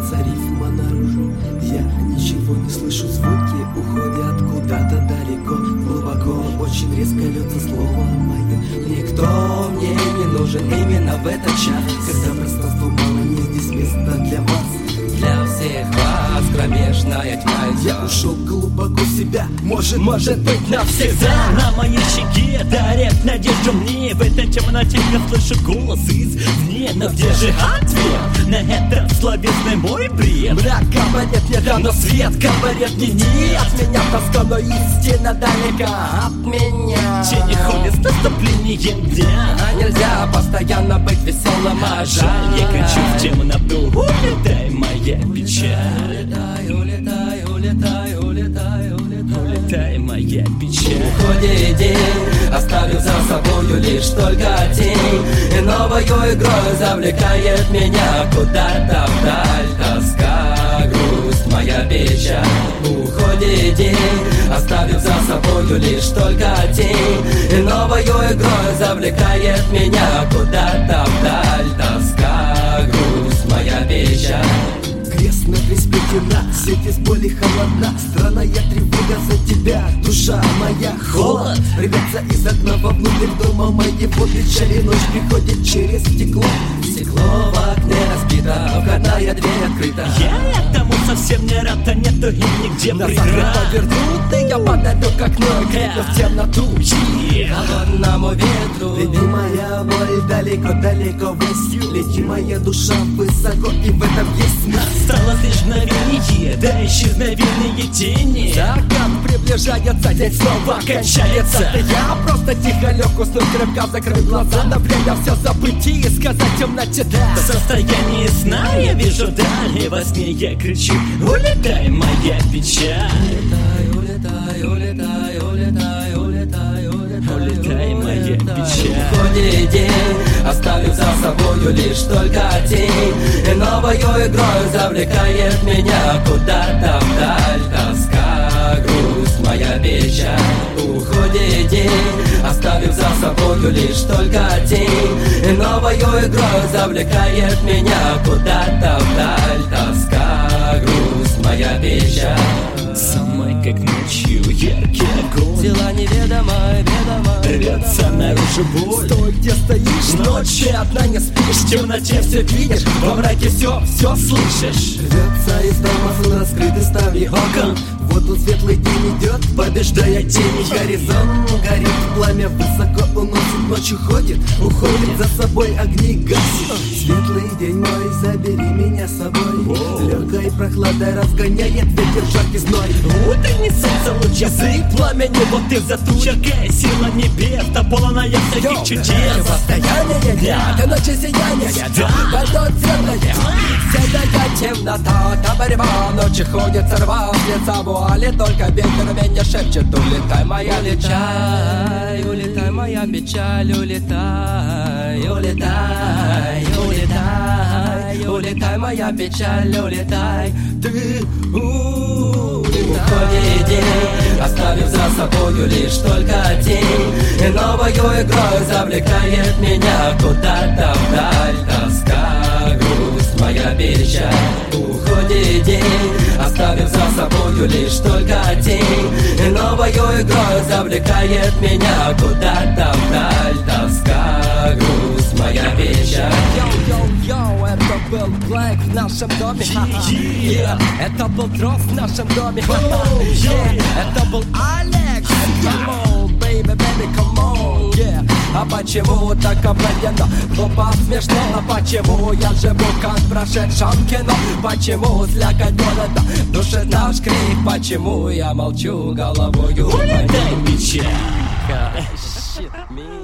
рвется рифма наружу. Я ничего не слышу, звуки уходят куда-то далеко, глубоко, очень резко льется слово мое. Никто мне не нужен именно в этот час, когда пространства мало, нет здесь места для вас. Для всех вас кромешная тьма. Я ушел глубоко в себя, может быть навсегда. На моей щеке дарит надежду мне. В этой темноте я слышу голос извне. Но где же ответ на этот словесный мой бред? Мрак говорит мне да, но свет говорит мне нет. Меня тоска, но истина далека от меня. Тени ходят с наступлением дня. А нельзя постоянно быть веселым, а жаль. Я кричу в темноту: улетай, моя печаль. Улетай, улетай, улетай, улетай, улетай. Улетай, моя печаль. Уходит день, оставив за собою лишь только тень. И новою игрой завлекает меня куда-то вдаль. Тоска, грусть, моя печаль. Уходит день, оставив за собою лишь только тень. И новою игрой завлекает меня куда-то вдаль. Тоска, грусть, моя печаль. Крест на кресте стена, сеть из боли холодна. Странная тревога за тебя, душа моя холод. Рвется из окна вовнутрь дома моего, печали ночь приходит через стекло. Стекло в окне разбито, но входная дверь открыта. Я этому совсем не рад, а нету и нигде преград. Повернутый я подойду к окну и крикну в темноту холодному ветру. Лети моя боль далеко-далеко ввысь. Лети моя душа высоко, и в этом есть смысл. Стало лишь мгновение, да исчезновенные тени. Закат приближается, день снова кончается. Я просто тихо лег, уснуть крепко, закрыть глаза. На время все забыть и сказать темноте да. В состоянии сна я вижу даль, и во сне я кричу: улетай, моя печаль. Улетай, улетай, улетай, улетай, улетай, улетай, улетай, моя печаль. Уходит день, оставив за собою лишь только тень. И новою игрой завлекает меня куда-то вдаль. Тоска, грусть, моя печаль. Уходит день, оставив за собою лишь только тень. И новою игрой завлекает меня куда-то вдаль. Тоска, грусть, моя печаль. Самой как ночью яркий огонь. Дела неведомые, ведомые. Рвется наружу боль. Стой, где стоишь, ночи одна не спишь. В темноте все видишь, во мраке все слышишь. Рвется из дома сон, раскрыты ставни окон. Вот он светлый день идет, побеждая тени. Горизонт горит, пламя высоко уносит. Ночь уходит за собой, огни гасит. Светлый день мой, забери меня с собой. Легкой прохладой разгоняет ветер жаркий зной. Утренний солнце луч, язык пламени. Вот и за туч яркая сила небес, да полная всяких чудес. Состояние нет, ночи сияние. Пойдут темное, седая темнота. Та борьба, ночи ходит сорва с лица вуали. Только ветер меня шепчет: улетай, моя печаль. Улетай, моя печаль, улетай, улетай, улетай, улетай, моя печаль, улетай. Ты уходит день, оставив за собою лишь только тень. И новою игрой завлекает меня куда-то вдаль. Тоска, грусть, моя печаль. Уходит день, оставив за собою лишь только тень. И новою игрой завлекает меня куда-то вдаль. Тоска, грусть, моя печаль. Йоу-йоу-йоу, это был Блэк в нашем доме. Это был Дрозд в нашем доме. Это был Алекс. Come on, baby, baby, come on, yeah. А почему так обыденно, глупо, смешно? А почему я живу как в прошедшем кино? Почему слякоть голода, в душе наш крик? Почему я молчу головою? Улетай, печаль. Shit, me.